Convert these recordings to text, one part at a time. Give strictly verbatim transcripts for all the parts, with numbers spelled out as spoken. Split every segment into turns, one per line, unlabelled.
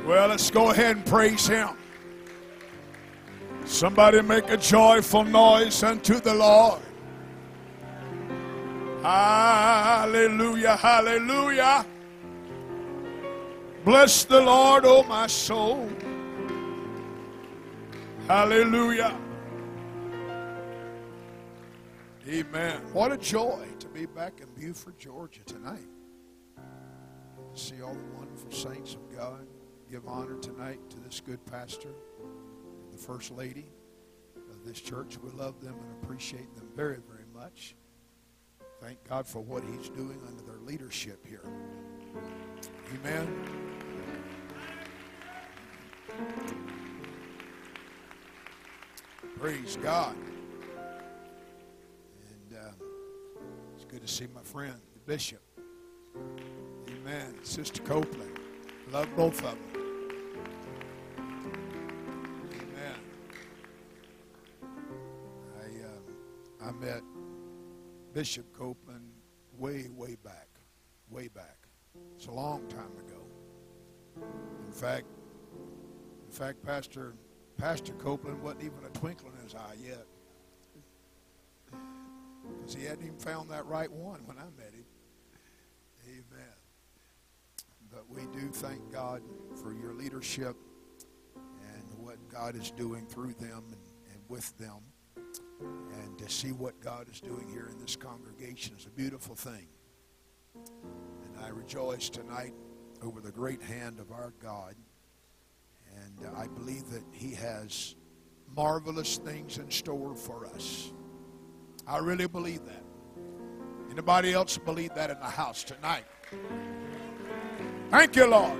Well, let's go ahead and praise Him. Somebody make a joyful noise unto the Lord. Hallelujah, hallelujah. Bless the Lord, oh my soul. Hallelujah. Amen. What a joy to be back in Buford, Georgia tonight. To see all the wonderful saints of God. Give honor tonight to this good pastor, the first lady of this church. We love them and appreciate them very, very much. Thank God for what He's doing under their leadership here. Amen. Praise God. And uh, it's good to see my friend, the bishop. Amen. Sister Copeland. Love both of them. Amen. I, uh, I met Bishop Copeland way, way back. Way back. It's a long time ago. In fact, in fact, Pastor Pastor Copeland wasn't even a twinkle in his eye yet. Because he hadn't even found that right one when I met him. Amen. But we do thank God for your leadership and what God is doing through them and, and with them. And to see what God is doing here in this congregation is a beautiful thing. And I rejoice tonight over the great hand of our God. And I believe that He has marvelous things in store for us. I really believe that. Anybody else believe that in the house tonight? Thank you, Lord.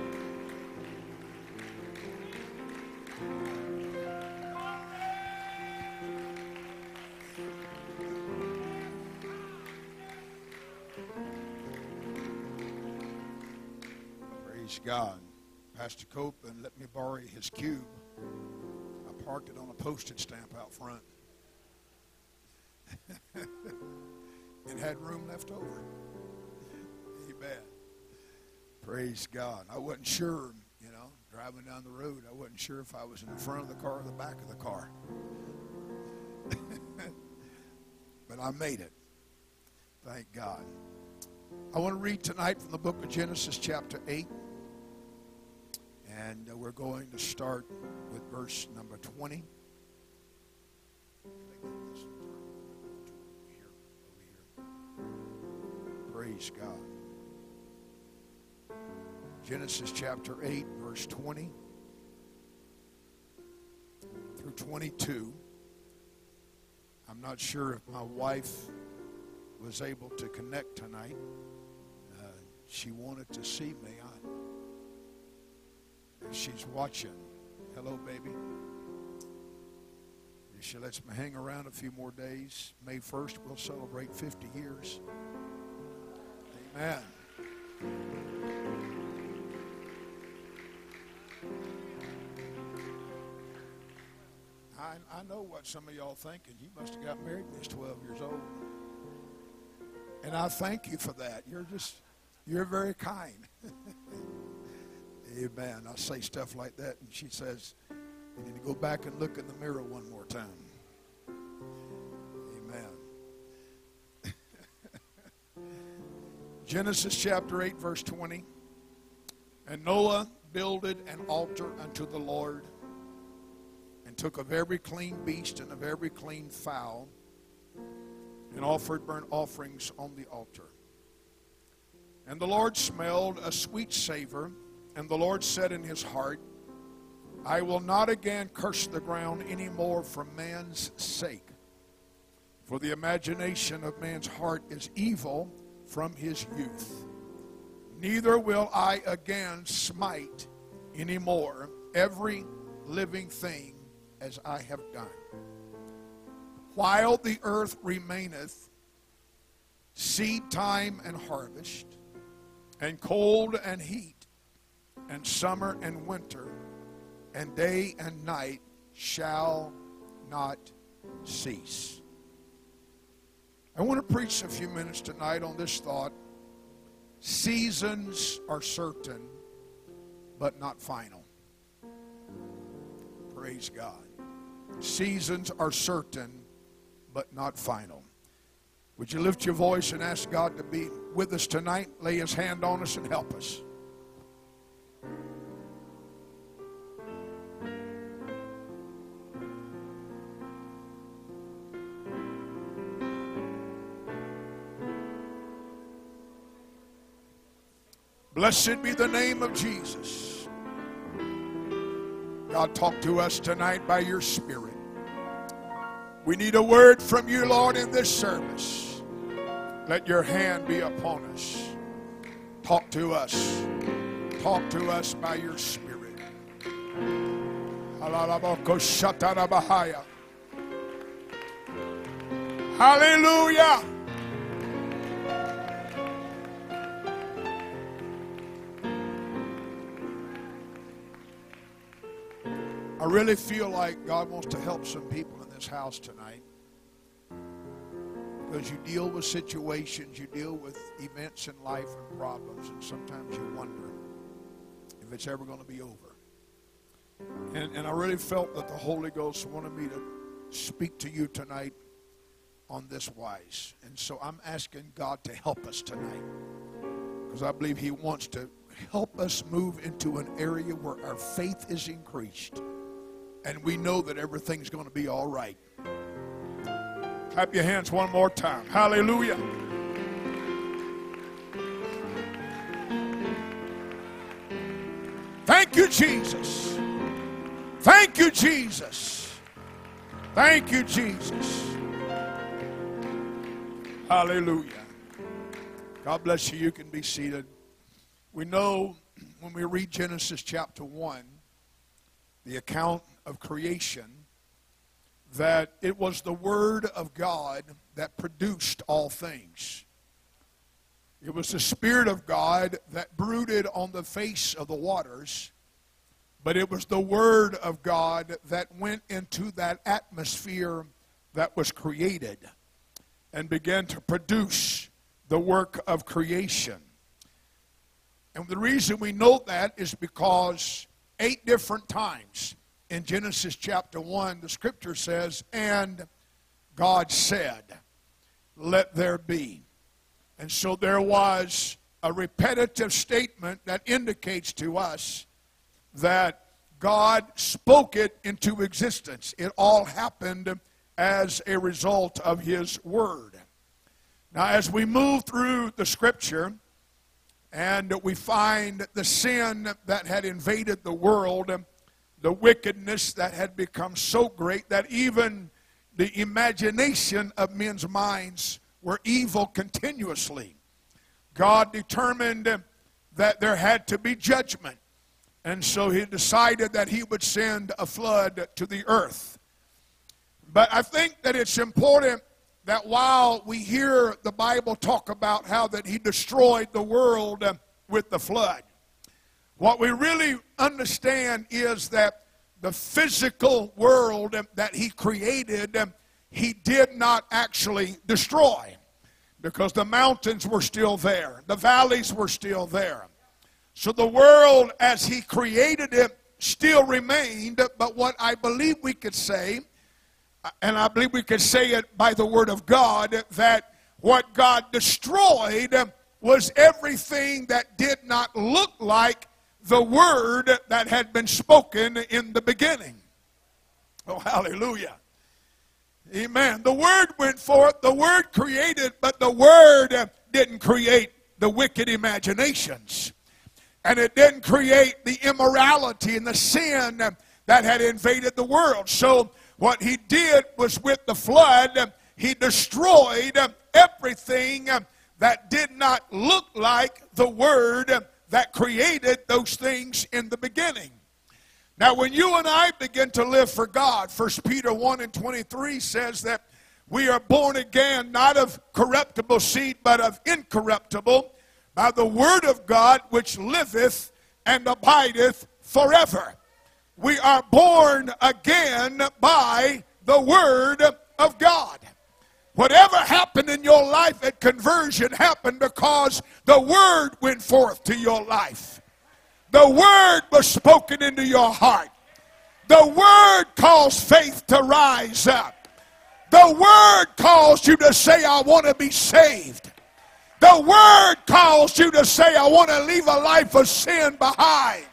Praise God. Pastor Copeland let me borrow his cube. I parked it on a postage stamp out front. And had room left over. Amen. Praise God. I wasn't sure, you know, driving down the road, I wasn't sure if I was in the front of the car or the back of the car. But I made it. Thank God. I want to read tonight from the book of Genesis chapter eight. And uh, we're going to start with verse number twenty. Praise God. Genesis chapter eight, verse twenty through twenty-two. I'm not sure if my wife was able to connect tonight. Uh, she wanted to see me. I, she's watching. Hello, baby. If she lets me hang around a few more days, May first, we'll celebrate fifty years. Amen. I, I know what some of y'all thinking. You must have got married when you was twelve years old. And I thank you for that. You're just, you're very kind. Amen. I say stuff like that, and she says, you need to go back and look in the mirror one more time. Amen. Genesis chapter eight, verse twenty. And Noah builded an altar unto the Lord, and took of every clean beast and of every clean fowl, and offered burnt offerings on the altar. And the Lord smelled a sweet savor, and the Lord said in his heart, I will not again curse the ground any more for man's sake. For the imagination of man's heart is evil from his youth. Neither will I again smite any more every living thing as I have done. While the earth remaineth, seed time and harvest, and cold and heat, and summer and winter, and day and night shall not cease. I want to preach a few minutes tonight on this thought. Seasons are certain, but not final. Praise God. Seasons are certain, but not final. Would you lift your voice and ask God to be with us tonight, lay his hand on us and help us? Blessed be the name of Jesus. God, talk to us tonight by your Spirit. We need a word from you, Lord, in this service. Let your hand be upon us. Talk to us. Talk to us by your Spirit. Hallelujah. I really feel like God wants to help some people in this house tonight, because you deal with situations, you deal with events in life and problems, and sometimes you wonder if it's ever going to be over. And, and I really felt that the Holy Ghost wanted me to speak to you tonight on this wise. And so I'm asking God to help us tonight, because I believe he wants to help us move into an area where our faith is increased. And we know that everything's going to be all right. Clap your hands one more time. Hallelujah. Thank you, Jesus. Thank you, Jesus. Thank you, Jesus. Hallelujah. God bless you. You can be seated. We know when we read Genesis chapter one, the account of creation, that it was the Word of God that produced all things. It was the Spirit of God that brooded on the face of the waters, but it was the Word of God that went into that atmosphere that was created and began to produce the work of creation. And the reason we know that is because eight different times in Genesis chapter one, the scripture says, and God said, let there be. And so there was a repetitive statement that indicates to us that God spoke it into existence. It all happened as a result of his word. Now, as we move through the scripture and we find the sin that had invaded the world, the wickedness that had become so great that even the imagination of men's minds were evil continuously, God determined that there had to be judgment. And so he decided that he would send a flood to the earth. But I think that it's important that while we hear the Bible talk about how that he destroyed the world with the flood, what we really understand is that the physical world that he created, he did not actually destroy, because the mountains were still there. The valleys were still there. So the world as he created it still remained, but what I believe we could say, and I believe we could say it by the word of God, that what God destroyed was everything that did not look like the word that had been spoken in the beginning. Oh, hallelujah. Amen. The word went forth, the word created, but the word didn't create the wicked imaginations. And it didn't create the immorality and the sin that had invaded the world. So what he did was, with the flood, he destroyed everything that did not look like the word that created those things in the beginning. Now, when you and I begin to live for God, First Peter one and twenty-three says that we are born again, not of corruptible seed, but of incorruptible, by the word of God which liveth and abideth forever. We are born again by the word of God. Whatever happened in your life at conversion happened because the word went forth to your life. The word was spoken into your heart. The Word caused faith to rise up. The Word caused you to say, I want to be saved. The Word caused you to say, I want to leave a life of sin behind.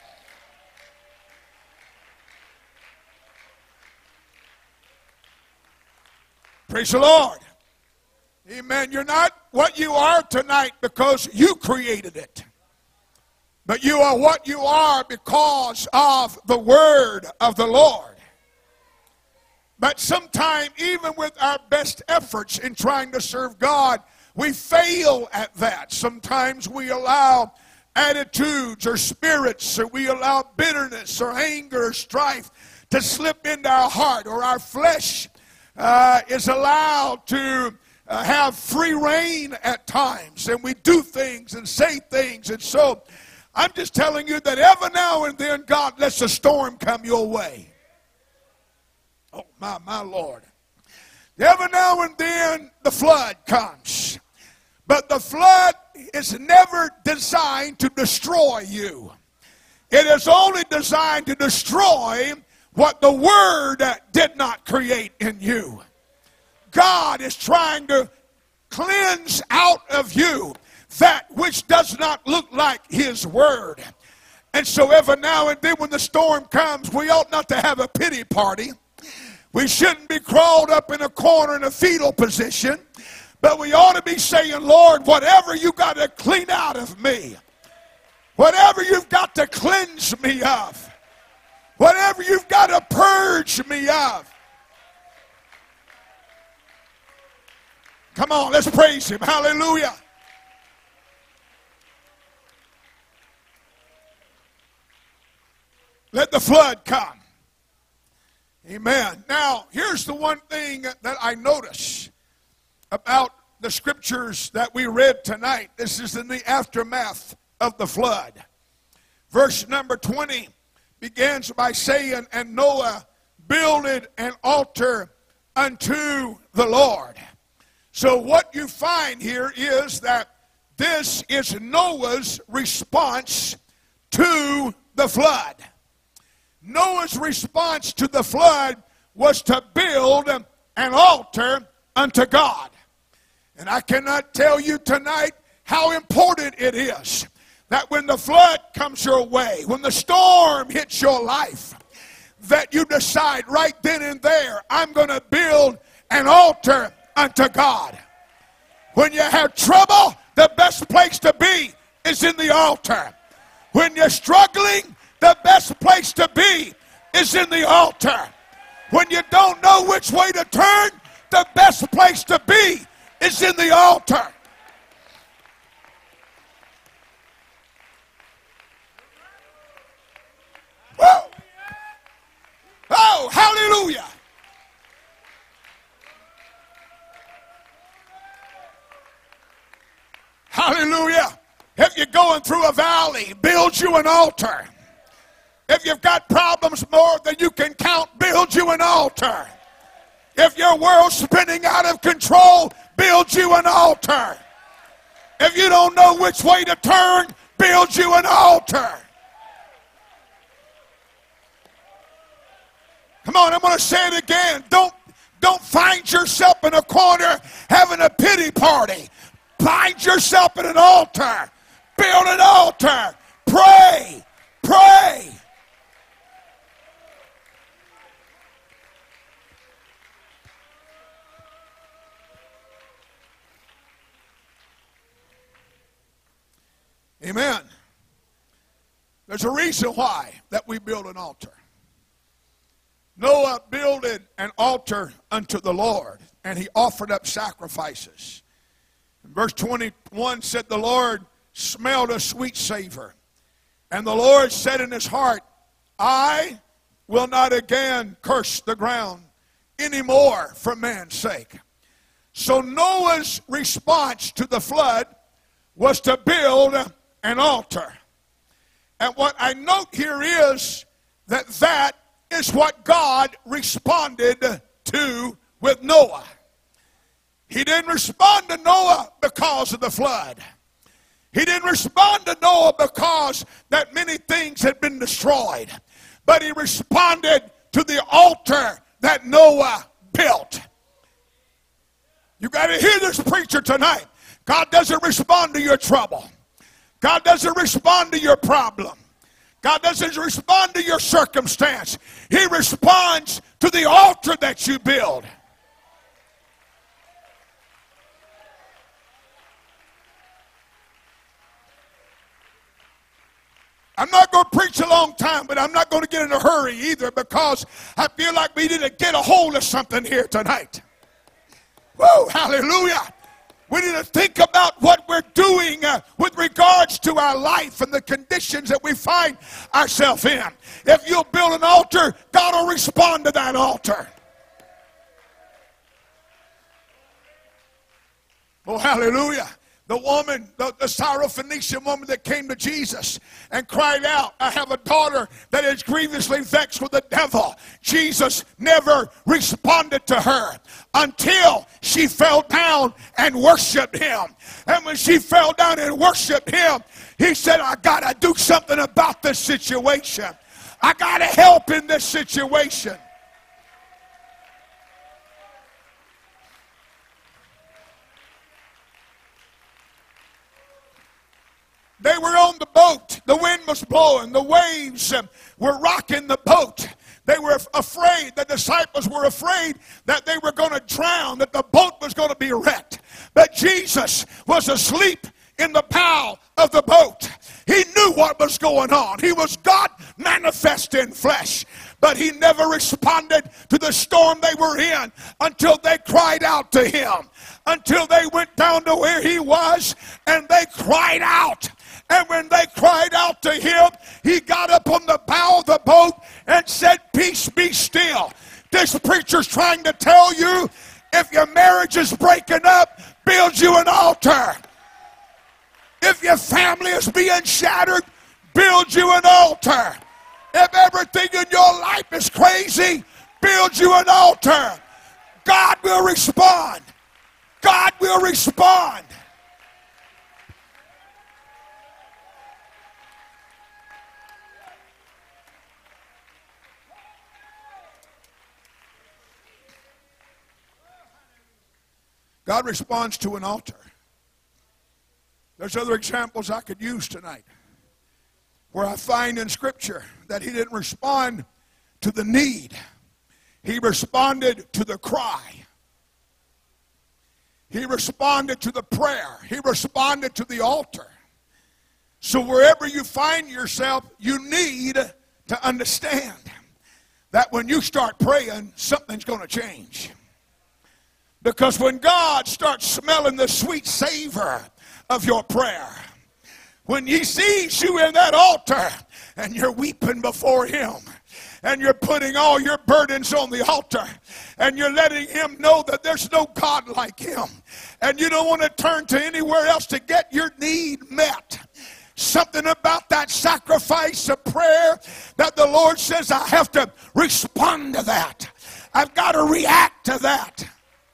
Praise the Lord. Amen. You're not what you are tonight because you created it. But you are what you are because of the Word of the Lord. But sometimes, even with our best efforts in trying to serve God, we fail at that. Sometimes we allow attitudes or spirits, or we allow bitterness or anger or strife to slip into our heart, or our flesh uh, is allowed to uh, have free reign at times, and we do things and say things. And so I'm just telling you that every now and then God lets a storm come your way. Oh, my, my Lord. Every now and then the flood comes. But the flood is never designed to destroy you. It is only designed to destroy what the Word did not create in you. God is trying to cleanse out of you that which does not look like His Word. And so every now and then when the storm comes, we ought not to have a pity party. We shouldn't be crawled up in a corner in a fetal position. But we ought to be saying, Lord, whatever you got to clean out of me, whatever you've got to cleanse me of, whatever you've got to purge me of. Come on, let's praise Him. Hallelujah. Let the flood come. Amen. Now, here's the one thing that I notice about the scriptures that we read tonight. This is in the aftermath of the flood. Verse number twenty begins by saying, and Noah builded an altar unto the Lord. So what you find here is that this is Noah's response to the flood. Noah's response to the flood was to build an altar unto God. And I cannot tell you tonight how important it is that when the flood comes your way, when the storm hits your life, that you decide right then and there, I'm going to build an altar unto God. When you have trouble, the best place to be is in the altar. When you're struggling, the best place to be is in the altar. When you don't know which way to turn, the best place to be is in the altar. Whoa. Oh, hallelujah. Hallelujah. If you're going through a valley, build you an altar. If you've got problems more than you can count, build you an altar. If your world's spinning out of control, build you an altar. If you don't know which way to turn, build you an altar. Come on, I'm going to say it again. Don't, don't find yourself in a corner having a pity party. Find yourself at an altar. Build an altar. Pray. Pray. Amen. There's a reason why that we build an altar. Noah builded an altar unto the Lord, and he offered up sacrifices. And verse twenty-one said, the Lord smelled a sweet savor. And the Lord said in his heart, I will not again curse the ground anymore for man's sake. So Noah's response to the flood was to build an altar. And what I note here is that that is what God responded to with Noah. He didn't respond to Noah because of the flood. He didn't respond to Noah because that many things had been destroyed. but he responded to the altar that Noah built. You got to hear this preacher tonight. God doesn't respond to your trouble. God doesn't respond to your problem. God doesn't respond to your circumstance. He responds to the altar that you build. I'm not going to preach a long time, but I'm not going to get in a hurry either, because I feel like we need to get a hold of something here tonight. Woo, hallelujah. We need to think about what we're doing uh, with regards to our life and the conditions that we find ourselves in. If you'll build an altar, God will respond to that altar. Oh, hallelujah. The woman, the, the Syrophoenician woman that came to Jesus and cried out, I have a daughter that is grievously vexed with the devil. Jesus never responded to her until she fell down and worshiped him. And when she fell down and worshiped him, he said, I got to do something about this situation. I got to help in this situation. They were on the boat. The wind was blowing. The waves were rocking the boat. They were afraid. The disciples were afraid that they were going to drown, that the boat was going to be wrecked. But Jesus was asleep in the bow of the boat. He knew what was going on. He was God manifest in flesh. But he never responded to the storm they were in until they cried out to him. Until they went down to where he was and they cried out. And when they cried out to him, he got up on the bow of the boat and said, peace, be still. This preacher's trying to tell you, if your marriage is breaking up, build you an altar. If your family is being shattered, build you an altar. If everything in your life is crazy, build you an altar. God will respond. God will respond. God responds to an altar. There's other examples I could use tonight where I find in Scripture that he didn't respond to the need. He responded to the cry. He responded to the prayer. He responded to the altar. So wherever you find yourself, you need to understand that when you start praying, something's going to change. Because when God starts smelling the sweet savor of your prayer, when he sees you in that altar and you're weeping before him, and you're putting all your burdens on the altar, and you're letting him know that there's no God like him, and you don't want to turn to anywhere else to get your need met. Something about that sacrifice of prayer that the Lord says, I have to respond to that. I've got to react to that.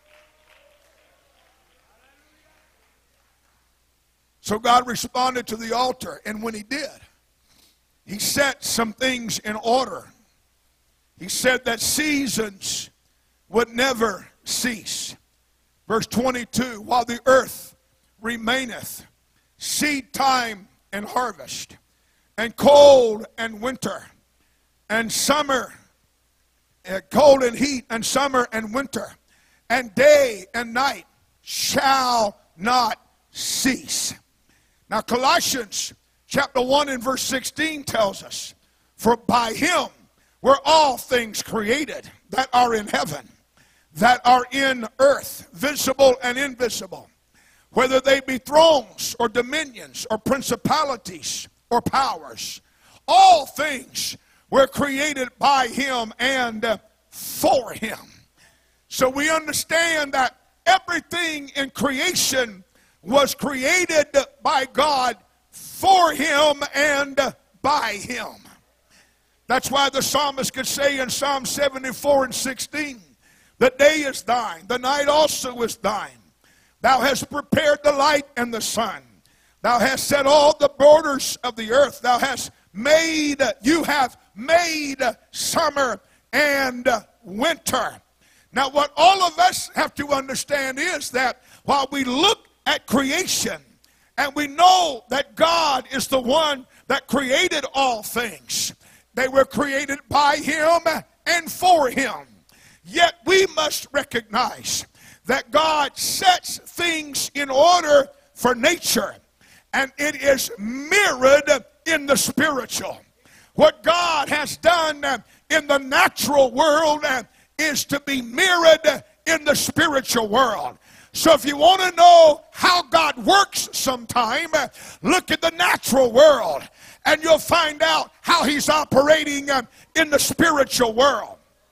So God responded to the altar, and when he did, he set some things in order. He said that seasons would never cease. Verse twenty-two, while the earth remaineth, seed time and harvest, and cold and winter, and summer, uh, cold and heat, and summer and winter, and day and night shall not cease. Now Colossians chapter one and verse sixteen tells us, for by him were all things created that are in heaven, that are in earth, visible and invisible, whether they be thrones or dominions or principalities or powers. All things were created by him and for him. So we understand that everything in creation was created by God, for him and by him. That's why the psalmist could say in Psalm seventy-four and sixteen, the day is thine, the night also is thine. Thou hast prepared the light and the sun. Thou hast set all the borders of the earth. Thou hast made, you have made summer and winter. Now, what all of us have to understand is that while we look at creation and we know that God is the one that created all things, they were created by him and for him. Yet we must recognize that God sets things in order for nature, and it is mirrored in the spiritual. What God has done in the natural world is to be mirrored in the spiritual world. So if you want to know how God works sometime, look at the natural world, and you'll find out how he's operating in the spiritual world.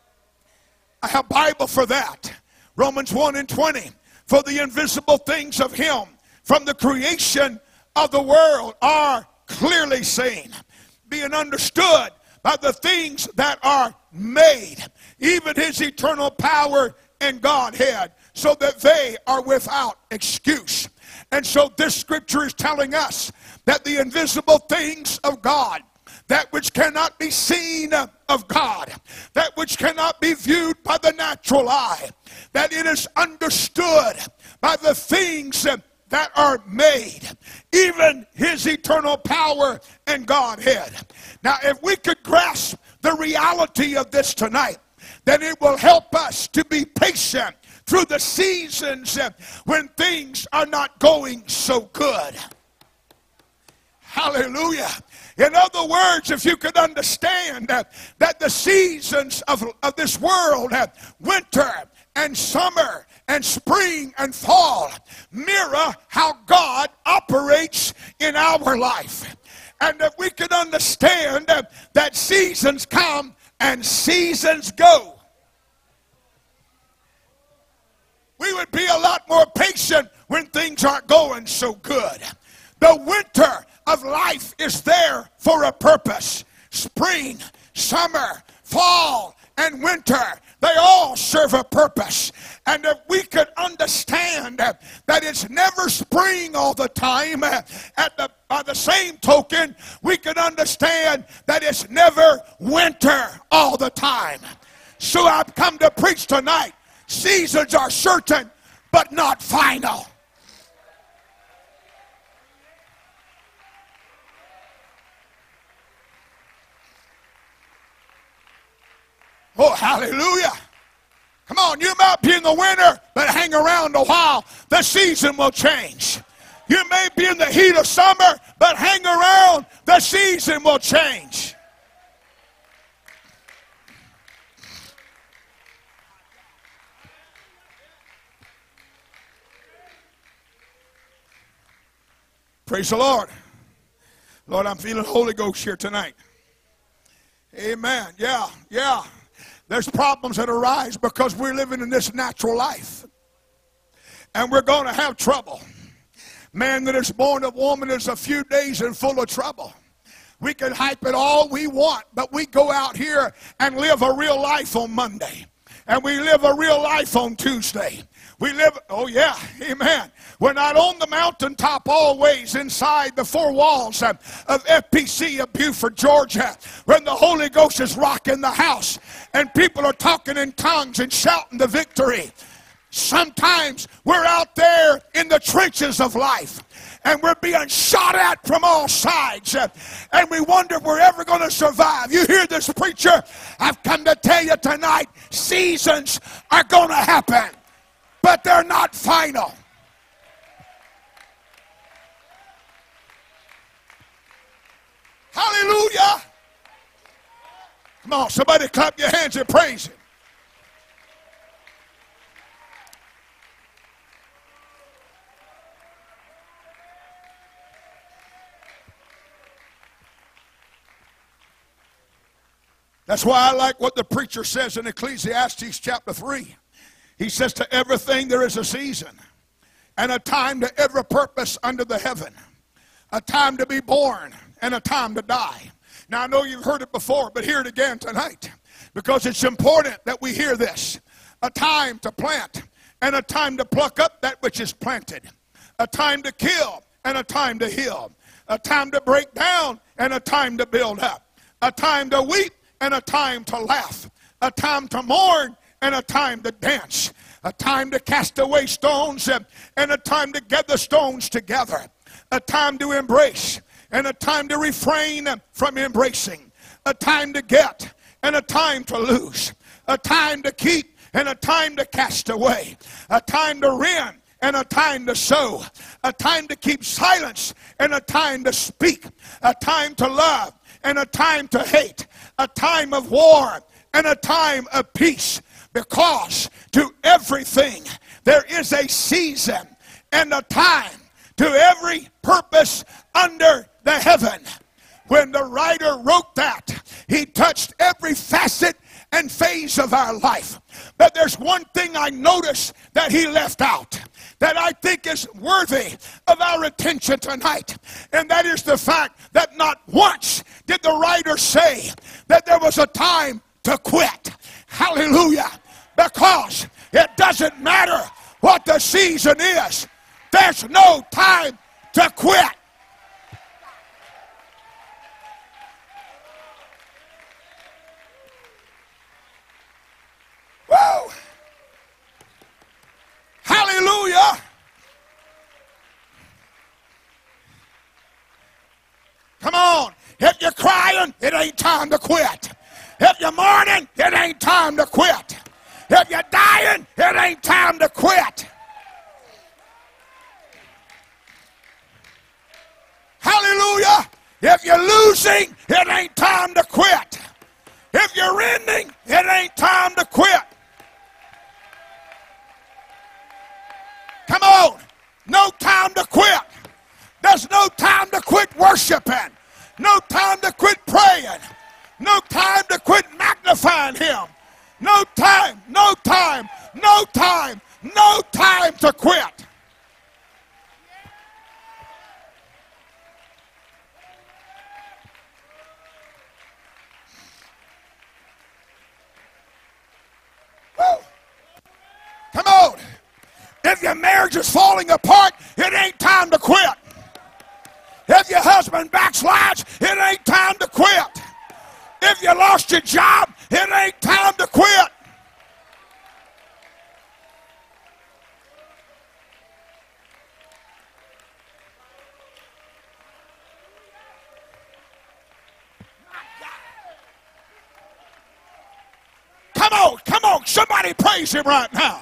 I have Bible for that. Romans one and twenty. For the invisible things of him from the creation of the world are clearly seen, being understood by the things that are made, even his eternal power and Godhead, so that they are without excuse. And so this scripture is telling us that the invisible things of God, that which cannot be seen of God, that which cannot be viewed by the natural eye, that it is understood by the things that are made, even his eternal power and Godhead. Now, if we could grasp the reality of this tonight, then it will help us to be patient through the seasons when things are not going so good. Hallelujah. In other words, if you could understand that, that the seasons of, of this world, winter and summer and spring and fall, mirror how God operates in our life. And if we could understand that, that seasons come and seasons go, we would be a lot more patient when things aren't going so good. The winter of life is there for a purpose. Spring, summer, fall, and winter, they all serve a purpose. And if we could understand that it's never spring all the time, at the, by the same token, we could understand that it's never winter all the time. So I've come to preach tonight. Seasons are certain, but not final. Oh, hallelujah. Come on, you might be in the winter, but hang around a while. The season will change. You may be in the heat of summer, but hang around. The season will change. Praise the Lord. Lord, I'm feeling Holy Ghost here tonight. Amen. Yeah, yeah. There's problems that arise because we're living in this natural life. And we're going to have trouble. Man that is born of woman is a few days and full of trouble. We can hype it all we want, but we go out here and live a real life on Monday. And we live a real life on Tuesday. We live, oh yeah, amen. We're not on the mountaintop always inside the four walls of F P C of Buford, Georgia, when the Holy Ghost is rocking the house and people are talking in tongues and shouting the victory. Sometimes we're out there in the trenches of life and we're being shot at from all sides, and we wonder if we're ever going to survive. You hear this, preacher? I've come to tell you tonight, seasons are going to happen, but they're not final. Hallelujah. Come on, somebody clap your hands and praise him. That's why I like what the preacher says in Ecclesiastes chapter three. He says, to everything there is a season, and a time to every purpose under the heaven, a time to be born and a time to die. Now I know you've heard it before, but hear it again tonight, because it's important that we hear this. A time to plant and a time to pluck up that which is planted, a time to kill and a time to heal, a time to break down and a time to build up, a time to weep and a time to laugh, a time to mourn and a time to dance, a time to cast away stones and a time to gather stones together, a time to embrace and a time to refrain from embracing, a time to get and a time to lose, a time to keep and a time to cast away, a time to rend and a time to sow, a time to keep silence and a time to speak, a time to love and a time to hate, a time of war and a time of peace. Because to everything there is a season and a time, to every purpose under the heaven. When the writer wrote that, he touched every facet and phase of our life. But there's one thing I noticed that he left out that I think is worthy of our attention tonight, and that is the fact that not once did the writer say that there was a time to quit. Hallelujah. Because it doesn't matter what the season is, there's no time to quit. Woo! Hallelujah! Come on. If you're crying, it ain't time to quit. If you're mourning, it ain't time to quit. If you're dying, it ain't time to quit. Hallelujah. If you're losing, it ain't time to quit. If you're ending, it ain't time to quit. Come on. No time to quit. There's no time to quit worshiping. No time to quit praying. No time to quit magnifying him. No time, no time, no time, no time to quit. Woo. Come on. If your marriage is falling apart, it ain't time to quit. If your husband backslides, it ain't time to quit. If you lost your job, it ain't time to quit. Come on, come on, somebody praise him right now.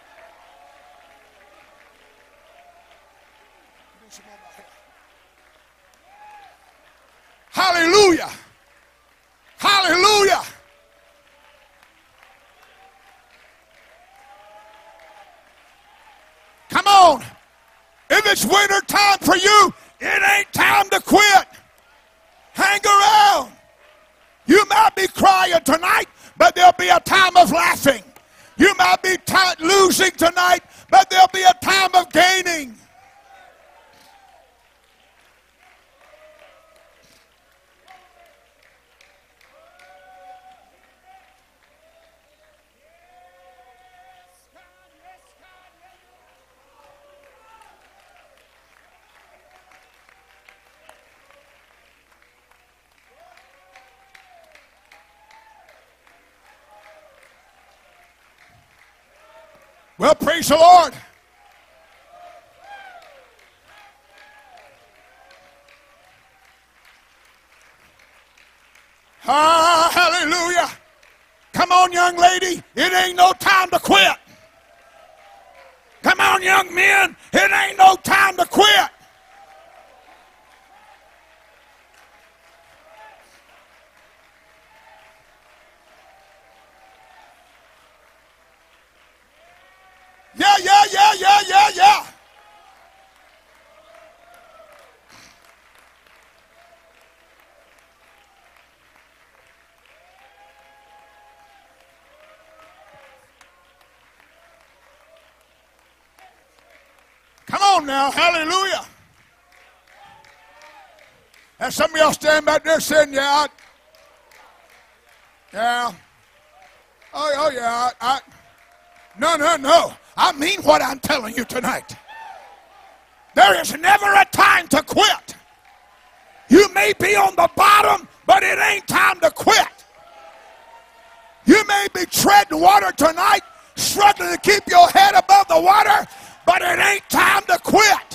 Hallelujah. Hallelujah. Come on. If it's winter time for you, it ain't time to quit. Hang around. You might be crying tonight, but there'll be a time of laughing. You might be t- losing tonight, but there'll be a time of gaining. Well, praise the Lord. Ah, hallelujah. Come on, young lady. It ain't no time to quit. Come on, young men. It ain't no time to quit. Yeah, yeah, yeah, yeah, yeah, yeah. Come on now, hallelujah. And some of y'all stand back there saying, yeah, I, yeah. Oh, oh yeah, I, I, no, no, no. I mean what I'm telling you tonight. There is never a time to quit. You may be on the bottom, but but it ain't time to quit. You may be treading water tonight, struggling to keep your head above the water, but it ain't time to quit.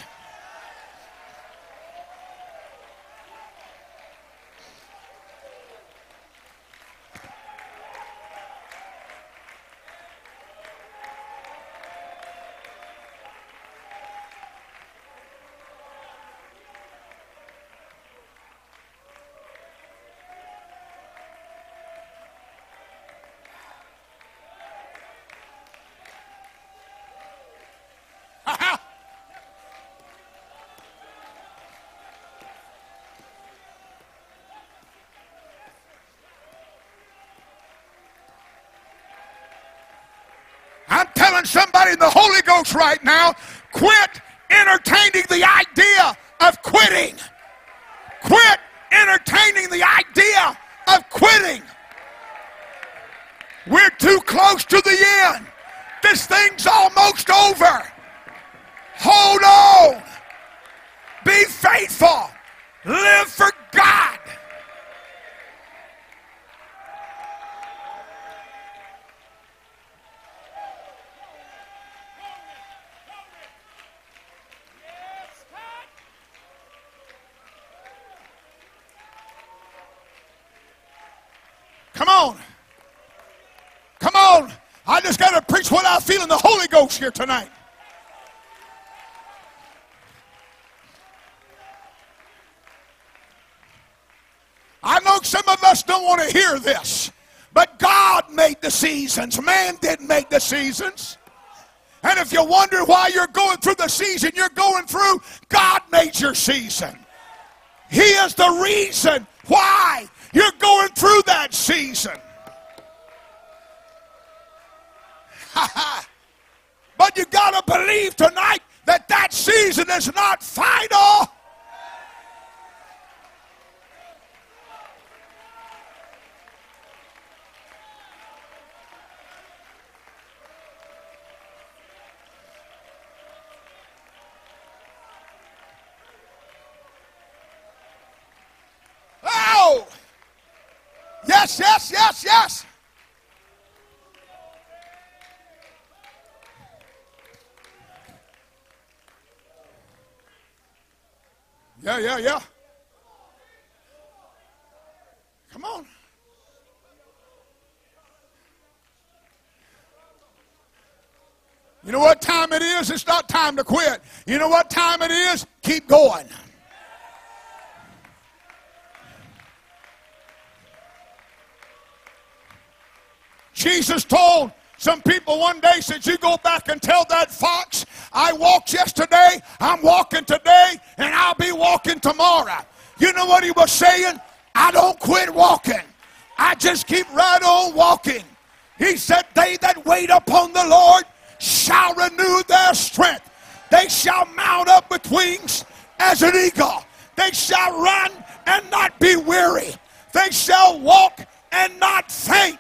I'm telling somebody in the Holy Ghost right now, quit entertaining the idea of quitting. Quit entertaining the idea of quitting. We're too close to the end. This thing's almost over. Hold on. Be faithful. Live for God. Come on. Come on. I just got to preach what I feel in the Holy Ghost here tonight. I know some of us don't want to hear this, but God made the seasons. Man didn't make the seasons. And if you wonder why you're going through the season you're going through, God made your season. He is the reason why you're going through that season. But you got to believe tonight that that season is not final. Oh! Yes, yes, yes, yes. Yeah, yeah, yeah. Come on. You know what time it is? It's not time to quit. You know what time it is? Keep going. Jesus told some people one day, said, you go back and tell that fox, I walked yesterday, I'm walking today, and I'll be walking tomorrow. You know what he was saying? I don't quit walking. I just keep right on walking. He said, they that wait upon the Lord shall renew their strength. They shall mount up with wings as an eagle. They shall run and not be weary. They shall walk and not faint.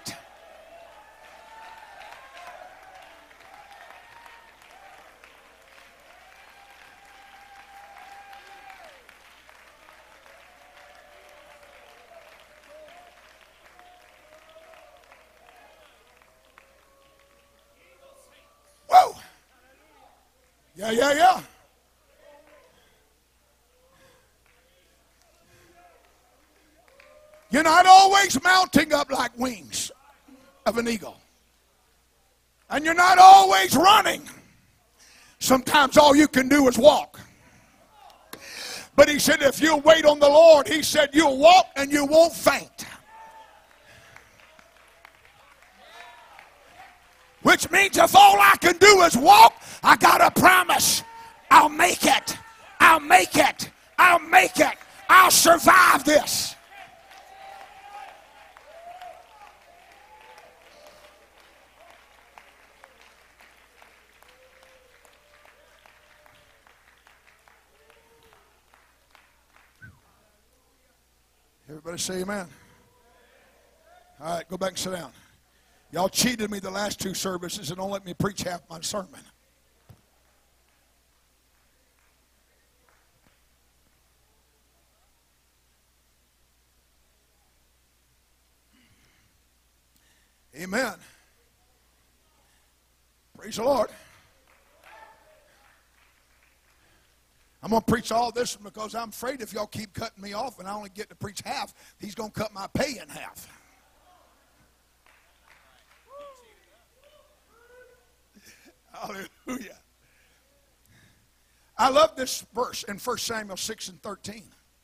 Whoa. Yeah, yeah, yeah. You're not always mounting up like wings of an eagle. And you're not always running. Sometimes all you can do is walk. But he said if you wait on the Lord, he said you'll walk and you won't faint. Which means if all I can do is walk, I got a promise. I'll make it. I'll make it. I'll make it. I'll survive this. Everybody say amen. All right, go back and sit down. Y'all cheated me the last two services and don't let me preach half my sermon. Amen. Praise the Lord. I'm going to preach all this because I'm afraid if y'all keep cutting me off and I only get to preach half, he's going to cut my pay in half. Hallelujah. I love this verse in First Samuel six and thirteen.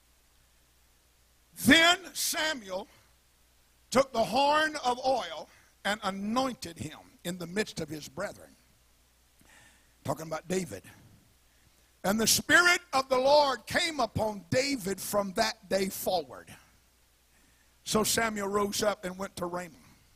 Then Samuel took the horn of oil and anointed him in the midst of his brethren. Talking about David. And the Spirit of the Lord came upon David from that day forward. So Samuel rose up and went to Ramah.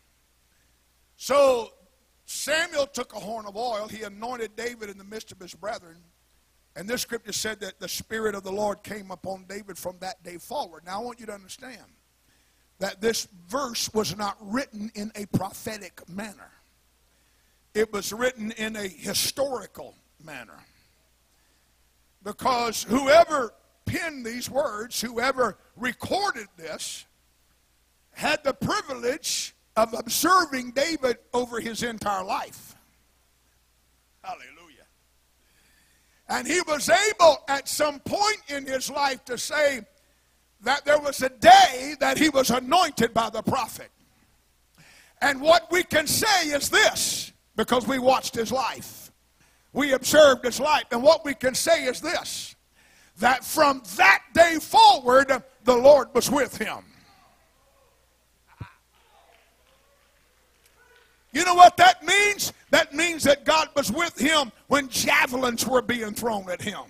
So Samuel took a horn of oil. He anointed David in the midst of his brethren. And this scripture said that the Spirit of the Lord came upon David from that day forward. Now I want you to understand that this verse was not written in a prophetic manner. It was written in a historical manner. Because whoever penned these words, whoever recorded this, had the privilege of observing David over his entire life. Hallelujah. And he was able at some point in his life to say that there was a day that he was anointed by the prophet. And what we can say is this, because we watched his life. We observed his life. And what we can say is this, that from that day forward, the Lord was with him. You know what that means? That means that God was with him when javelins were being thrown at him.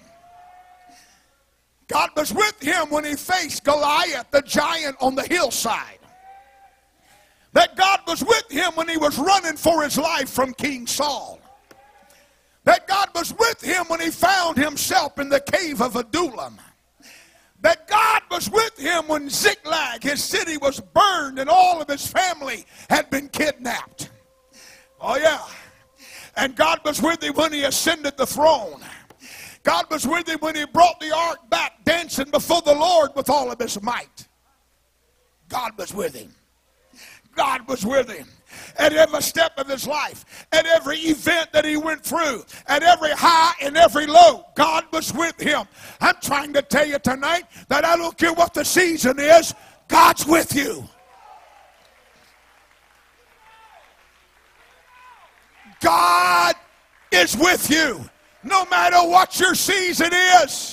God was with him when he faced Goliath, the giant on the hillside. That God was with him when he was running for his life from King Saul. That God was with him when he found himself in the cave of Adullam. That God was with him when Ziklag, his city, was burned and all of his family had been kidnapped. Oh yeah. And God was with him when he ascended the throne. God was with him when he brought the ark back dancing before the Lord with all of his might. God was with him. God was with him at every step of his life, at every event that he went through, at every high and every low. God was with him. I'm trying to tell you tonight that I don't care what the season is, God's with you. God is with you no matter what your season is.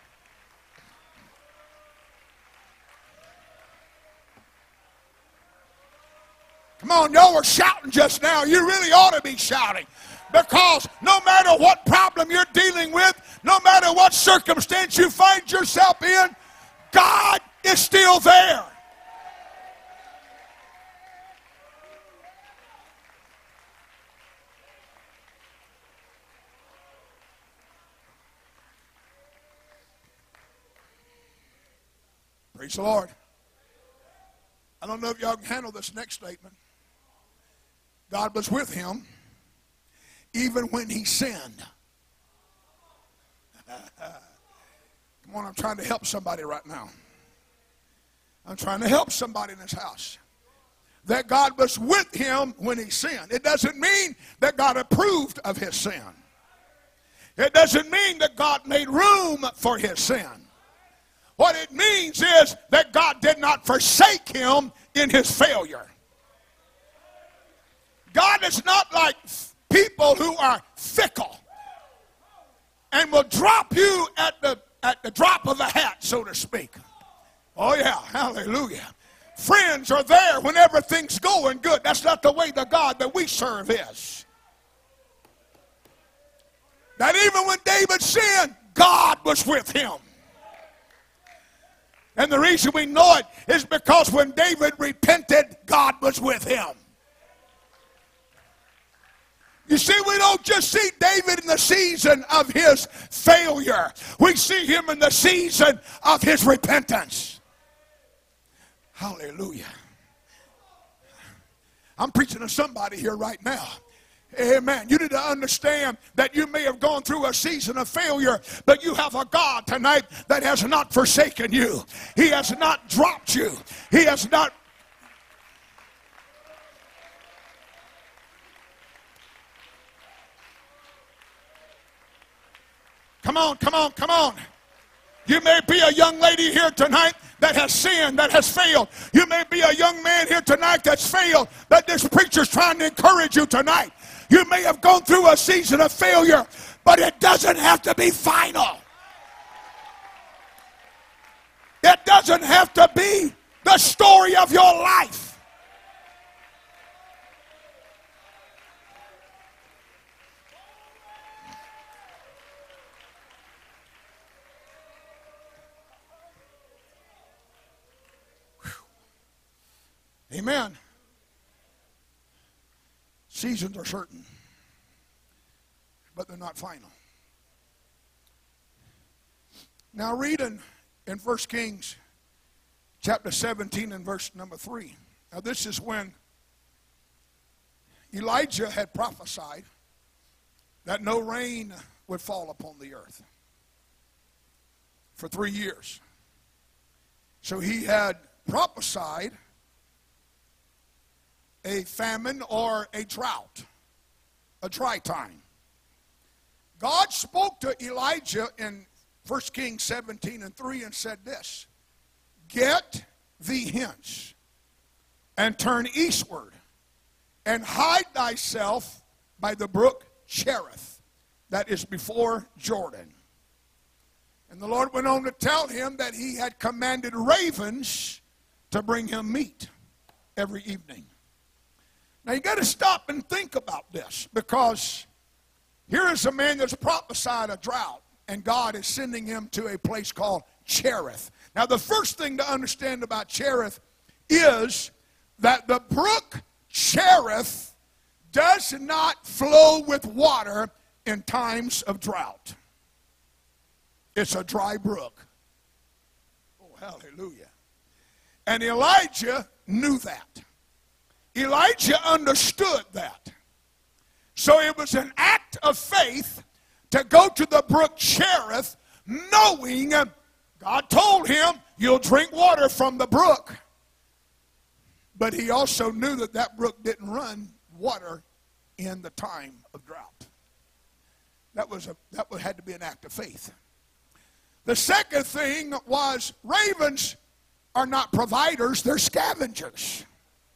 Come on, y'all were shouting just now. You really ought to be shouting. Because no matter what problem you're dealing with, no matter what circumstance you find yourself in, God is still there. Praise the Lord. I don't know if y'all can handle this next statement. God was with him even when he sinned. Come on, I'm trying to help somebody right now. I'm trying to help somebody in this house. That God was with him when he sinned. It doesn't mean that God approved of his sin. It doesn't mean that God made room for his sin. What it means is that God did not forsake him in his failure. God is not like people who are fickle and will drop you at the, at the drop of a hat, so to speak. Oh yeah, hallelujah. Friends are there when everything's going good. That's not the way the God that we serve is. That even when David sinned, God was with him. And the reason we know it is because when David repented, God was with him. You see, we don't just see David in the season of his failure. We see him in the season of his repentance. Hallelujah. I'm preaching to somebody here right now. Amen. You need to understand that you may have gone through a season of failure, but you have a God tonight that has not forsaken you. He has not dropped you. He has not. Come on, come on, come on. You may be a young lady here tonight that has sinned, that has failed. You may be a young man here tonight that's failed, that this preacher's trying to encourage you tonight. You may have gone through a season of failure, but it doesn't have to be final. It doesn't have to be the story of your life. Amen. Seasons are certain, but they're not final. Now reading in First Kings chapter seventeen and verse number three. Now this is when Elijah had prophesied that no rain would fall upon the earth for three years. So he had prophesied a famine or a drought, a dry time. God spoke to Elijah in First Kings seventeen and three and said this, get thee hence and turn eastward and hide thyself by the brook Cherith that is before Jordan. And the Lord went on to tell him that he had commanded ravens to bring him meat every evening. Now you got to stop and think about this, because here is a man that's prophesied a drought, and God is sending him to a place called Cherith. Now the first thing to understand about Cherith is that the brook Cherith does not flow with water in times of drought. It's a dry brook. Oh, hallelujah. And Elijah knew that. Elijah understood that. So it was an act of faith to go to the brook Cherith, knowing God told him, you'll drink water from the brook. But he also knew that that brook didn't run water in the time of drought. That was a, that had to be an act of faith. The second thing was, ravens are not providers, they're scavengers.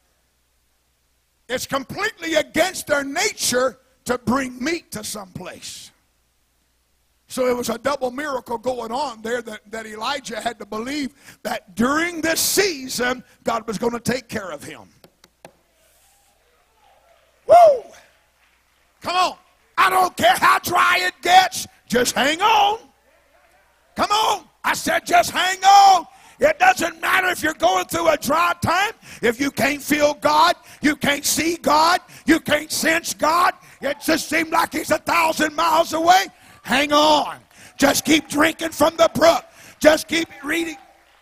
It's completely against their nature to bring meat to some place. So it was a double miracle going on there that, that Elijah had to believe that during this season, God was going to take care of him. Woo! Come on. I don't care how dry it gets. Just hang on. Come on. I said just hang on. It doesn't matter if you're going through a dry time. If you can't feel God, you can't see God, you can't sense God, it just seems like he's a thousand miles away. Hang on. Just keep drinking from the brook. Just keep reading.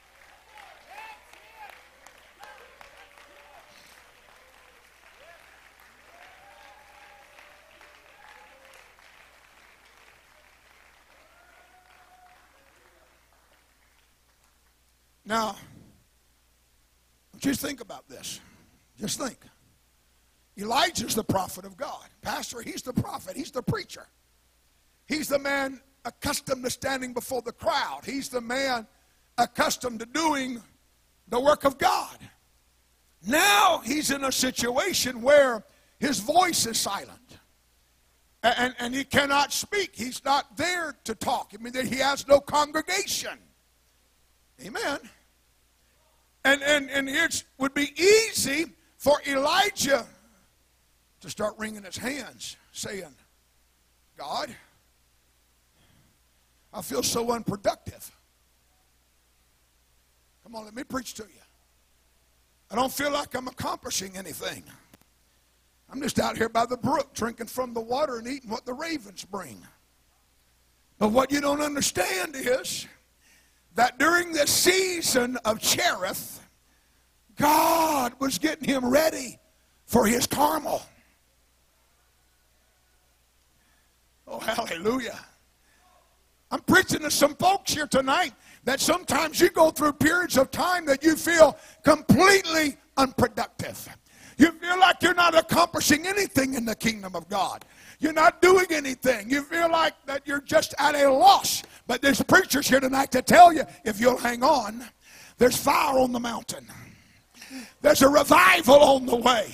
Now, just think about this. Just think. Elijah's the prophet of God. Pastor, he's the prophet. He's the preacher. He's the man accustomed to standing before the crowd. He's the man accustomed to doing the work of God. Now he's in a situation where his voice is silent. And, and he cannot speak. He's not there to talk. I mean, he has no congregation. Amen. And, and, and it would be easy for Elijah to start wringing his hands, saying, God, I feel so unproductive. Come on, let me preach to you. I don't feel like I'm accomplishing anything. I'm just out here by the brook drinking from the water and eating what the ravens bring. But what you don't understand is that during this season of Cherith, God was getting him ready for his Carmel. Oh, hallelujah. I'm preaching to some folks here tonight that sometimes you go through periods of time that you feel completely unproductive. You feel like you're not accomplishing anything in the kingdom of God. You're not doing anything. You feel like that you're just at a loss. But there's preachers here tonight to tell you, if you'll hang on, there's fire on the mountain. There's a revival on the way.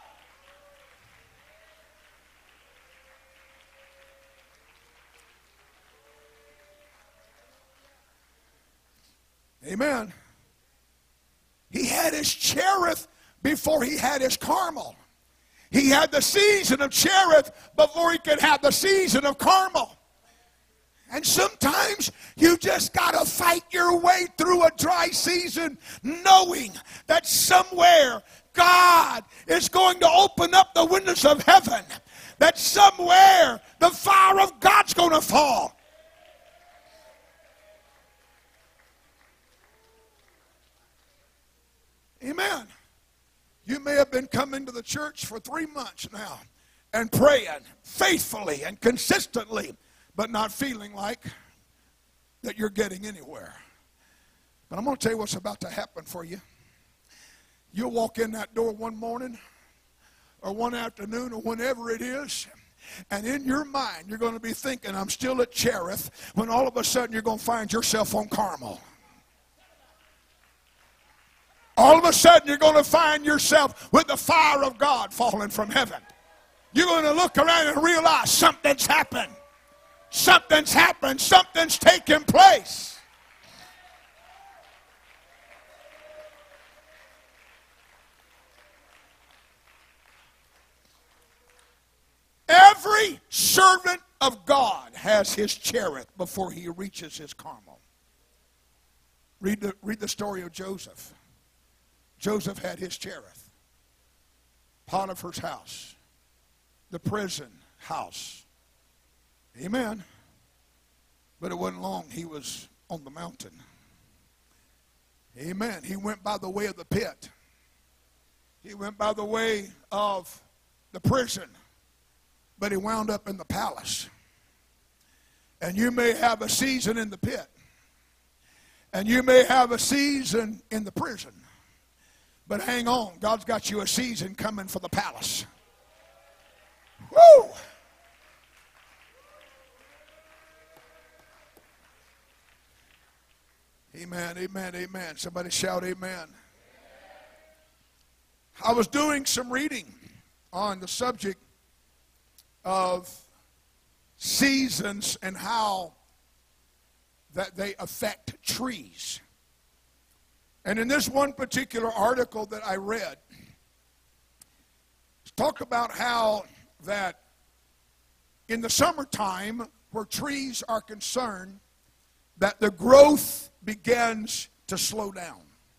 Amen. He had his Cherith before he had his Carmel. He had the season of Cherith before he could have the season of Carmel. And sometimes you just got to fight your way through a dry season knowing that somewhere God is going to open up the windows of heaven. That somewhere the fire of God's going to fall. Amen. You may have been coming to the church for three months now and praying faithfully and consistently, but not feeling like that you're getting anywhere. But I'm going to tell you what's about to happen for you. You'll walk in that door one morning or one afternoon or whenever it is, and in your mind you're going to be thinking, I'm still at Cherith, when all of a sudden you're going to find yourself on Carmel. All of a sudden you're going to find yourself with the fire of God falling from heaven. You're going to look around and realize something's happened. Something's happened. Something's taken place. Every servant of God has his Cherith before he reaches his Carmel. Read the, read the story of Joseph. Joseph had his Cherith. Potiphar's house. The prison house. Amen. But it wasn't long. He was on the mountain. Amen. He went by the way of the pit. He went by the way of the prison. But he wound up in the palace. And you may have a season in the pit. And you may have a season in the prison. But hang on, God's got you a season coming for the palace. Woo! Amen, amen, amen. Somebody shout amen. I was doing some reading on the subject of seasons and how that they affect trees. And in this one particular article that I read, it talked about how that in the summertime, where trees are concerned, that the growth begins to slow down.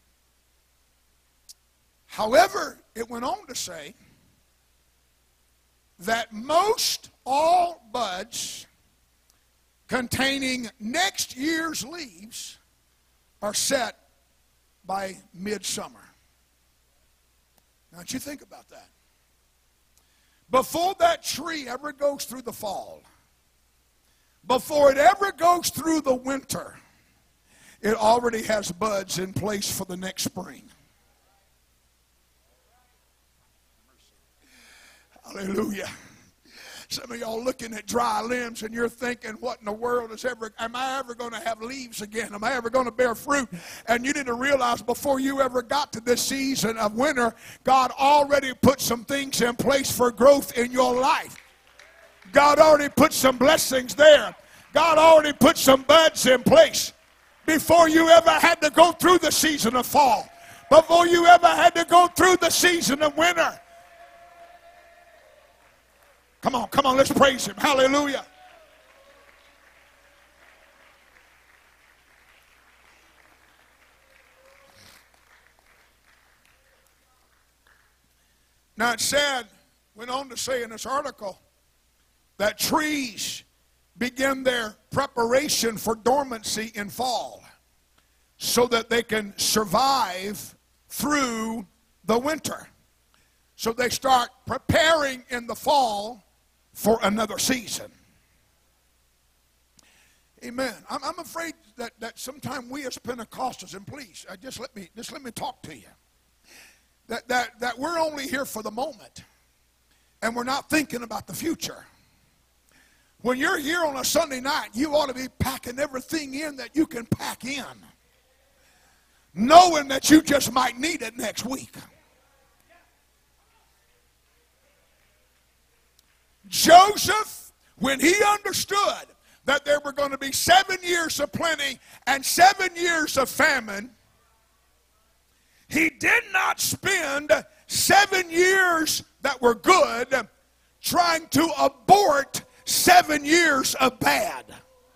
However, it went on to say that most all buds containing next year's leaves are set by midsummer. Now, don't you think about that? Before that tree ever goes through the fall, before it ever goes through the winter, it already has buds in place for the next spring. Hallelujah. Some of y'all looking at dry limbs and you're thinking, what in the world is ever, am I ever going to have leaves again? Am I ever going to bear fruit? And you didn't realize before you ever got to this season of winter, God already put some things in place for growth in your life. God already put some blessings there. God already put some buds in place before you ever had to go through the season of fall, before you ever had to go through the season of winter. Come on, come on, let's praise him. Hallelujah. Now it said, went on to say in this article, that trees begin their preparation for dormancy in fall so that they can survive through the winter. So they start preparing in the fall for another season. Amen. I'm, I'm afraid that, that sometime we as Pentecostals, and please, uh, just let me just let me talk to you, that, that, that we're only here for the moment, and we're not thinking about the future. When you're here on a Sunday night, you ought to be packing everything in that you can pack in, knowing that you just might need it next week. Joseph, when he understood that there were going to be seven years of plenty and seven years of famine, he did not spend seven years that were good trying to abort seven years of bad.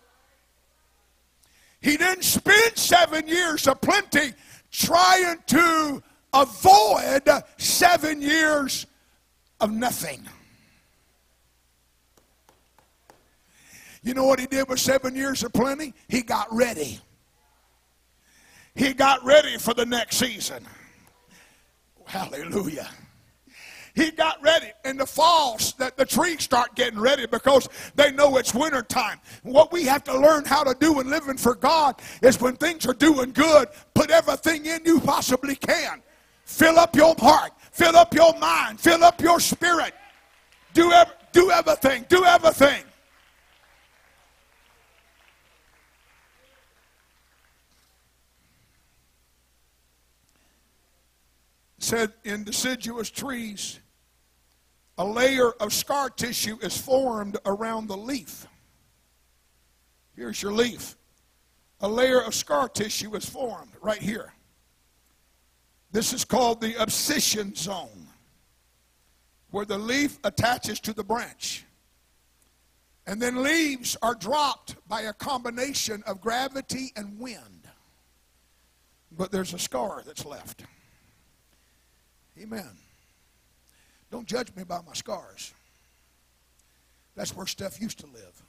He didn't spend seven years of plenty trying to avoid seven years of nothing. You know what he did with seven years of plenty? He got ready. He got ready for the next season. Hallelujah. He got ready. In the fall, that the trees start getting ready because they know it's winter time. What we have to learn how to do in living for God is when things are doing good, put everything in you possibly can. Fill up your heart. Fill up your mind. Fill up your spirit. Do, ev- do everything. Do everything. Said in deciduous trees, a layer of scar tissue is formed around the leaf. Here's your leaf. A layer of scar tissue is formed right here. This is called the abscission zone, where the leaf attaches to the branch. And then leaves are dropped by a combination of gravity and wind. But there's a scar that's left. Amen. Don't judge me by my scars. That's where stuff used to live.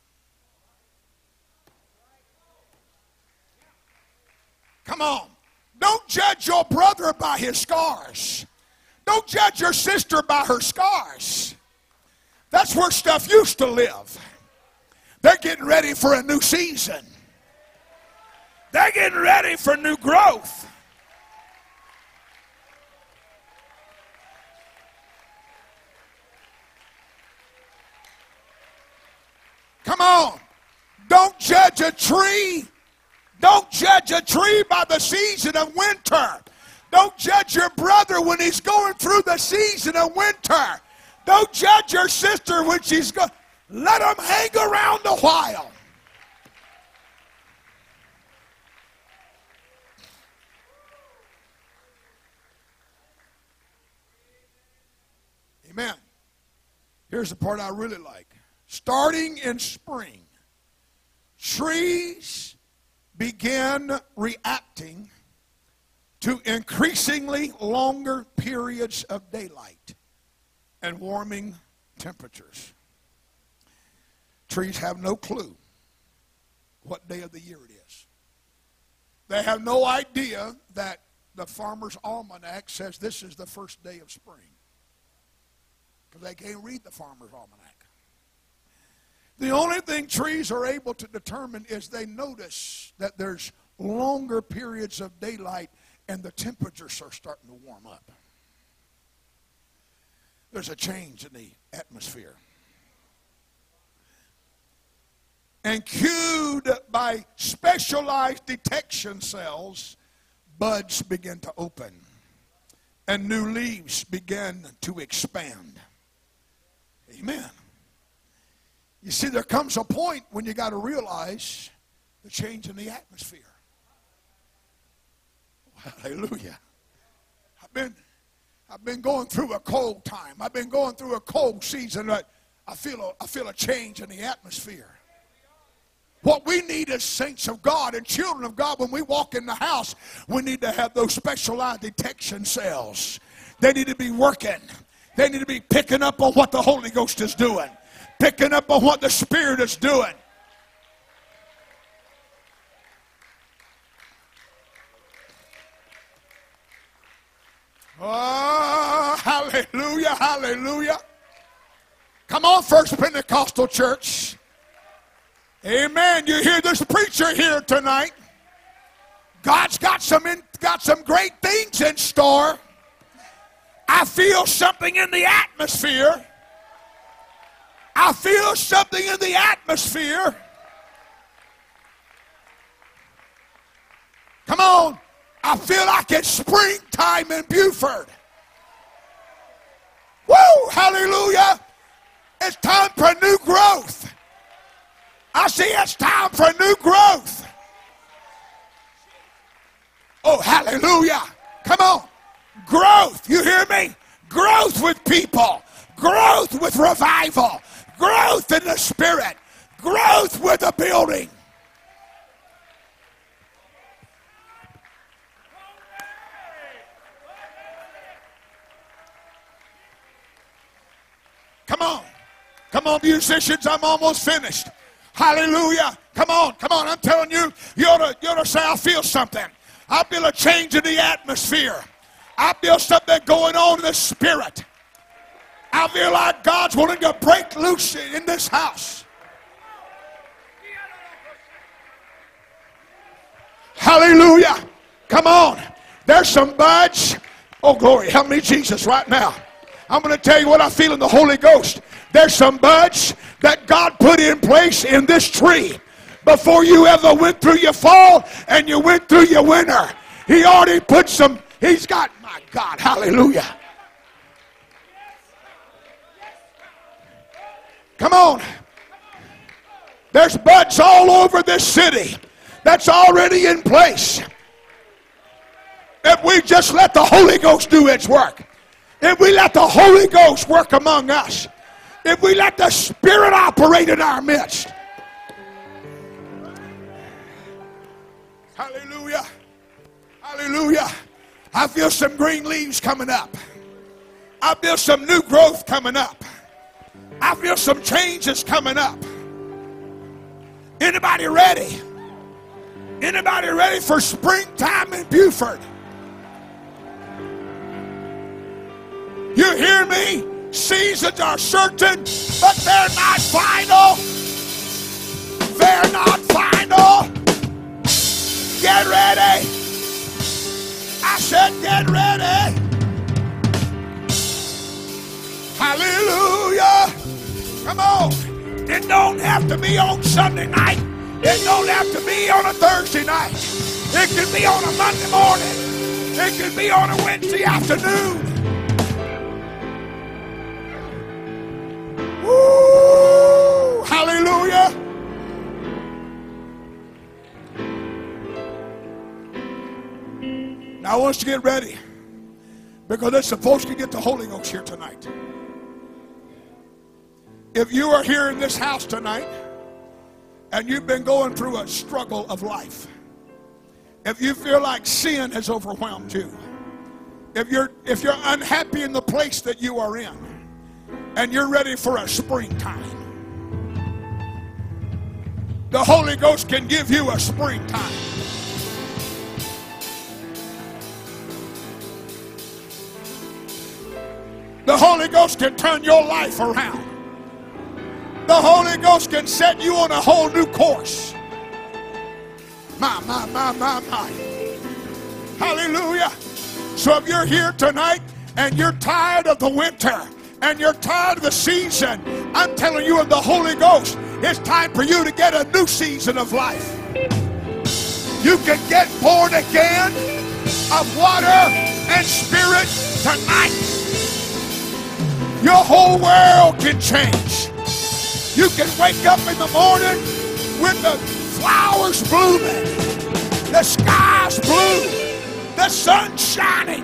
Come on. Don't judge your brother by his scars. Don't judge your sister by her scars. That's where stuff used to live. They're getting ready for a new season. They're getting ready for new growth. Come on. Don't judge a tree. Don't judge a tree by the season of winter. Don't judge your brother when he's going through the season of winter. Don't judge your sister when she's going. Let them hang around a while. Amen. Here's the part I really like. Starting in spring, trees begin reacting to increasingly longer periods of daylight and warming temperatures. Trees have no clue what day of the year it is. They have no idea that the Farmer's Almanac says this is the first day of spring, because they can't read the Farmer's Almanac. The only thing trees are able to determine is they notice that there's longer periods of daylight and the temperatures are starting to warm up. There's a change in the atmosphere. And cued by specialized detection cells, buds begin to open and new leaves begin to expand. Amen. You see, there comes a point when you got to realize the change in the atmosphere. Hallelujah. I've been, I've been going through a cold time. I've been going through a cold season. But I feel a, I feel a change in the atmosphere. What we need as saints of God and children of God, when we walk in the house, we need to have those specialized detection cells. They need to be working. They need to be picking up on what the Holy Ghost is doing. Picking up on what the Spirit is doing. Oh, hallelujah, hallelujah. Come on, First Pentecostal Church. Amen. You hear this preacher here tonight. God's got some in, got some great things in store. I feel something in the atmosphere. I feel something in the atmosphere. Come on. I feel like it's springtime in Buford. Woo! Hallelujah. It's time for new growth. I see it's time for new growth. Oh, hallelujah. Come on. Growth. You hear me? Growth with people. Growth with revival. Growth in the spirit. Growth with the building. Come on. Come on, musicians. I'm almost finished. Hallelujah. Come on. Come on. I'm telling you, you ought to, you ought to say, I feel something. I feel a change in the atmosphere. I feel something going on in the spirit. I feel like God's wanting to break loose in this house. Hallelujah. Come on. There's some buds. Oh, glory. Help me, Jesus, right now. I'm going to tell you what I feel in the Holy Ghost. There's some buds that God put in place in this tree before you ever went through your fall and you went through your winter. He already put some, he's got, my God, hallelujah. Come on. There's buds all over this city that's already in place. If we just let the Holy Ghost do its work. If we let the Holy Ghost work among us. If we let the Spirit operate in our midst. Hallelujah. Hallelujah. I feel some green leaves coming up. I feel some new growth coming up. I feel some changes coming up. Anybody ready? Anybody ready for springtime in Buford? You hear me? Seasons are certain, but they're not final. They're not final. Get ready. I said get ready. Hallelujah. Come on. It don't have to be on Sunday night. It don't have to be on a Thursday night. It can be on a Monday morning. It can be on a Wednesday afternoon. Woo! Hallelujah. Now I want us to get ready because it's supposed to get the Holy Ghost here tonight. If you are here in this house tonight and you've been going through a struggle of life, if you feel like sin has overwhelmed you, if you're if you're unhappy in the place that you are in, and you're ready for a springtime, the Holy Ghost can give you a springtime. The Holy Ghost can turn your life around. The Holy Ghost can set you on a whole new course. My, my, my, my, my. Hallelujah. So if you're here tonight and you're tired of the winter and you're tired of the season, I'm telling you in the Holy Ghost, it's time for you to get a new season of life. You can get born again of water and spirit tonight. Your whole world can change. You can wake up in the morning with the flowers blooming, the sky's blue, the sun's shining.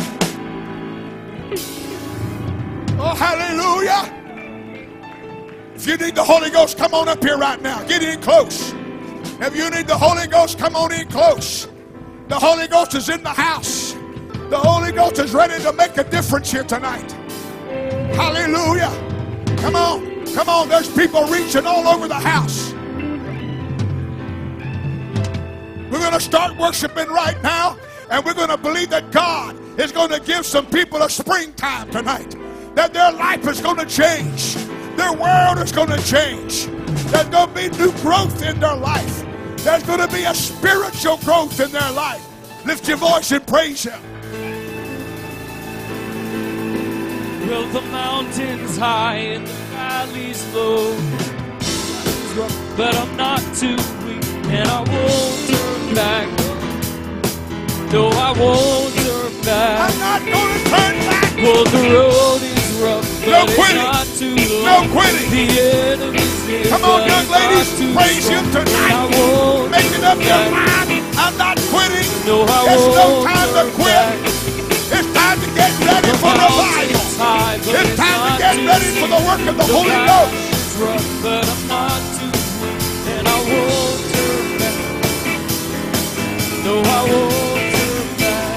Oh, hallelujah. If you need the Holy Ghost, come on up here right now. Get in close. If you need the Holy Ghost, come on in close. The Holy Ghost is in the house. The Holy Ghost is ready to make a difference here tonight. Hallelujah. Come on. Come on. There's people reaching all over the house. We're going to start worshiping right now, and we're going to believe that God is going to give some people a springtime tonight. That their life is going to change. Their world is going to change. There's going to be new growth in their life. There's going to be a spiritual growth in their life. Lift your voice and praise Him.
Well, the mountains high and the valleys low, but I'm not too weak and I won't turn back. No, I won't turn back.
I'm not going to turn back.
Well, the road is rough, but
No
it's
quitting.
not too long.
No quitting.
The enemy's near,
Come on,
but
young
it's not
ladies,
too
praise
strong.
him tonight.
I won't
Making up
turn
your
back.
mind. I'm not quitting.
No, I
It's no
won't
time to
turn
quit.
back.
It's time to get ready
The
for revival.
mountain's high, but
It's time to
not
get
too
ready for the work of the Holy Ghost.
It's rough, but I'm not too weak, and I won't turn back. No, I won't turn back.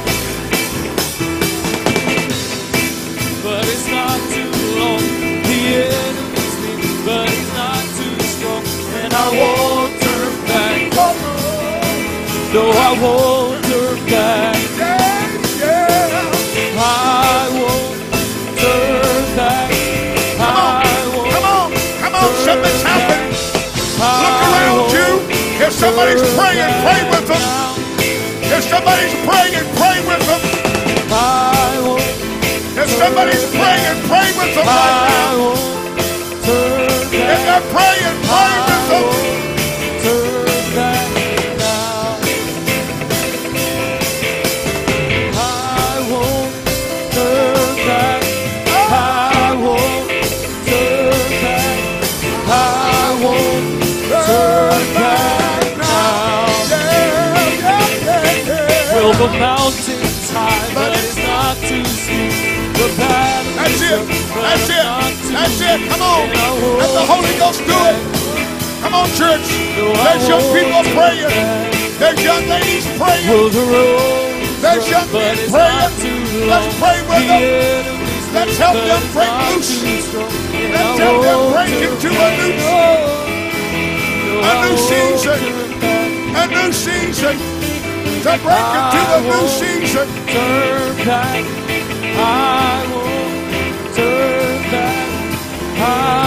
But it's not too long. The enemy's near, but it's not too strong, and I won't turn back. No, I won't turn back.
Yeah, yeah.
I won't turn back. I won't.
Come on, come on, something's happening. Look around you. If somebody's praying, pray with them. If somebody's praying, pray with them.
I won't.
If somebody's praying, pray with them right
I
now.
won't turn
If
back.
they're praying, pray with them.
Turn back now. I won't turn back. I won't turn back. I won't turn back now.
Yeah, yeah, yeah, yeah.
Well, the mountain's high, but it's not too steep. The battle
That's
is
it.
rough, but
That's
it's
it.
not too
That's it.
deep.
Come on.
And I
Let the
won't
Holy Ghost do it. Come on, church. There's young people praying. There's young ladies praying.
Well, the road's
There's
rough,
young
but
men
it's
praying.
not too long.
Let's pray with
The
them.
enemy's
Let's
near,
help
but
them
it's
break
not
loose.
too strong. And
Let's
I
help them
won't
break
turn
into a
back.
new,
No,
a
I
new
won't
season.
turn back.
a new season. To break into a new season.
Turn back. I won't turn back. I